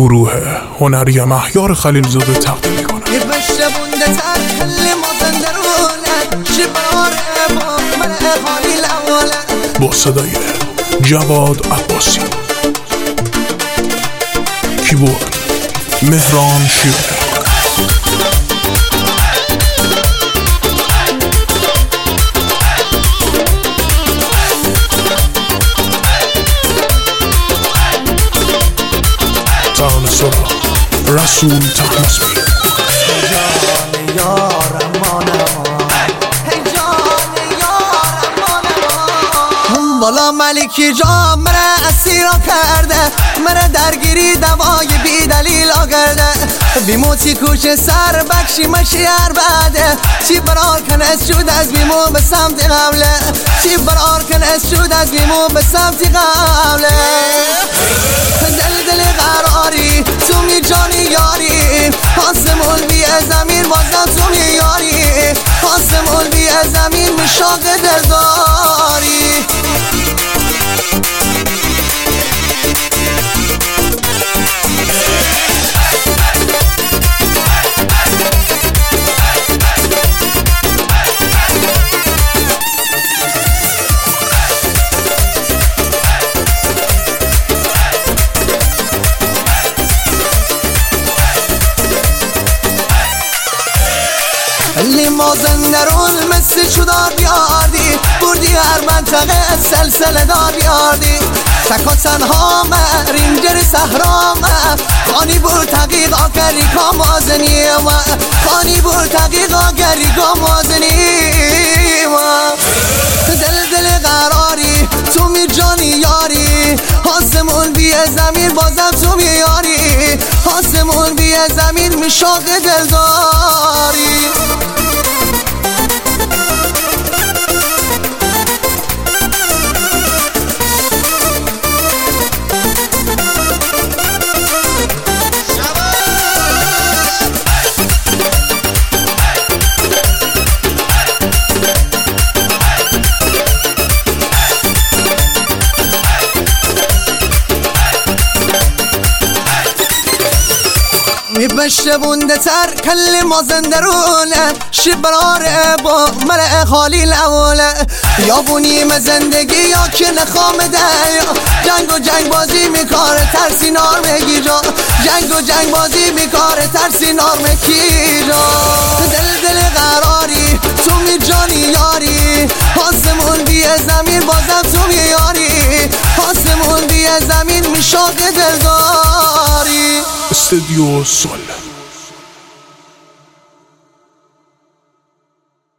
گروه هنری مهیار خلیلزاده تقدیم می‌کند. با صدای جواد عباسی، کیبورد مهران شیره، ترانه سرا رسول طهماسبی. والا ملکی جان مرا اسیرا کرده، مرا درگیری دوای بی دلیل آگرده. بیموتی کوش سر بکشی مشیر بعده، چی برار کن از شود از بیمو به سمت قبله، چی برار کن از شود از بیمو به سمت قبله. دل قراری تو می جانی یاری، آسمون بی زمین بازم تو می یاری، آسمون بی زمین مشاق دلداری. مازندران مثل چودار بیاردی، بردی هر منطقه سلسله دار بیاردی. تکا تنها رینجر صحرا خانی بر تقیق آگری کا مازنی خانی بر تقیق آگری کا مازنی. دل قراری تو می جانی یاری، آسمون بی زمین بازم تو می یاری، آسمون بی زمین مشاق دلداری. بشه بونده تر کل مازندرونه، شبراره با مرع خالی لوله. یا بونیم زندگی یا که نخامده، جنگ و جنگ بازی میکاره ترسی نار میگی جا، جنگ و جنگ بازی میکاره ترسی نار میگی جا. دل قراری تو می جانی یاری، آسمون بی زمین بازم تو می یاری، آسمون بی زمین میشاق دلداری. استودیو سول